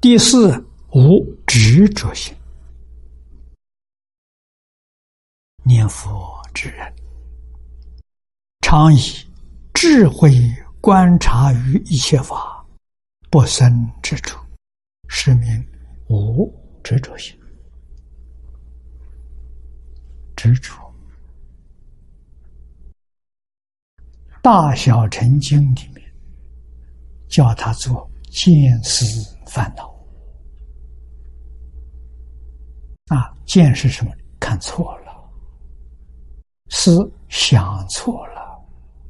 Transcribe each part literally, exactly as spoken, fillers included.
第四，无执着心。念佛之人，常以智慧观察于一切法，不生执着，是名无执着心。执着，大小乘经里面叫它做见思烦恼。啊，见是什么？看错了。思想错了。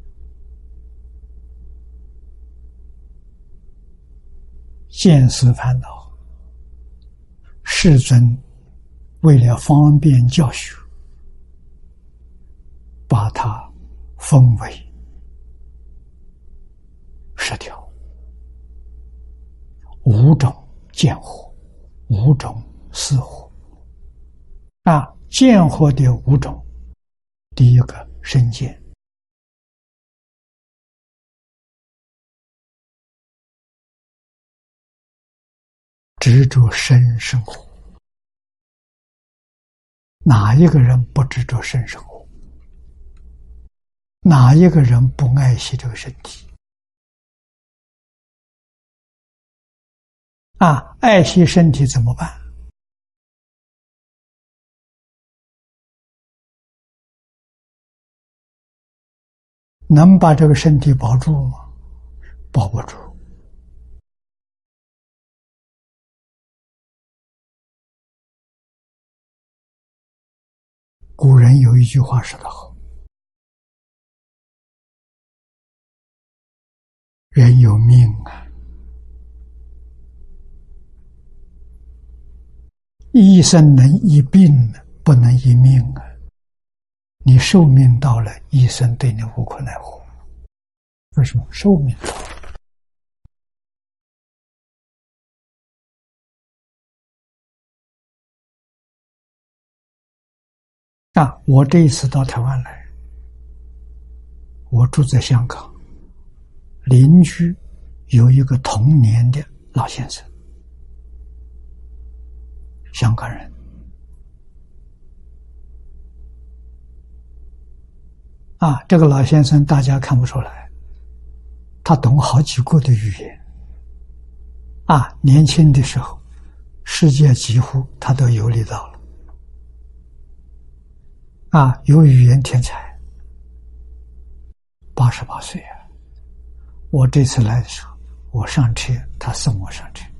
见思烦恼，世尊为了方便教学，把它分为十条，五种见惑，五种思惑。啊，见惑的五种，第一个身见，执着身生活。哪一个人不执着身生活？哪一个人不爱惜这个身体？啊，爱惜身体怎么办？能把这个身体保住吗？保不住。古人有一句话说得好：人有命啊，医生能医病，不能医命啊。你寿命到了，医生对你无可奈何。为什么？寿命到了。啊，我这一次到台湾来，我住在香港，邻居有一个同年的老先生，香港人。啊，这个老先生大家看不出来，他懂好几国的语言。啊，年轻的时候，世界几乎他都游历到了。啊，有语言天才，八十八岁啊！我这次来的时候，我上车，他送我上车。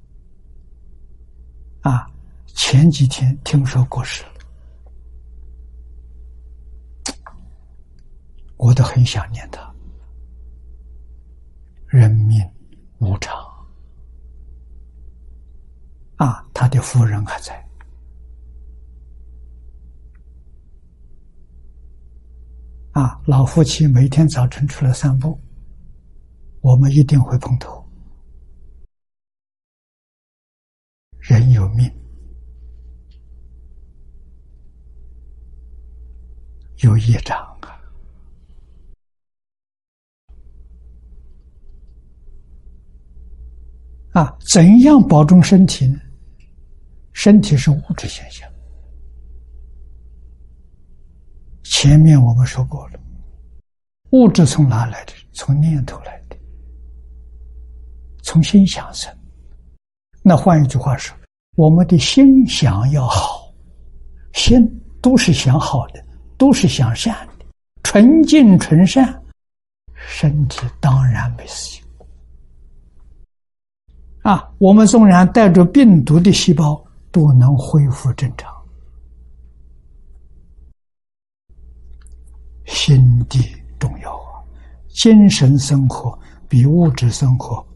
啊，前几天听说过世了。我都很想念他。人命无常。啊，他的夫人还在。啊，老夫妻每天早晨出来散步，我们一定会碰头。人有命，有业障啊。啊，怎样保重身体呢？身体是物质现象。前面我们说过了，物质从哪来的？从念头来的，从心想生。那换一句话说，我们的心想要好，心都是想好的，都是想善的，纯净纯善，身体当然没事情。啊，我们纵然带着病毒的细胞都能恢复正常。心地重要啊，精神生活比物质生活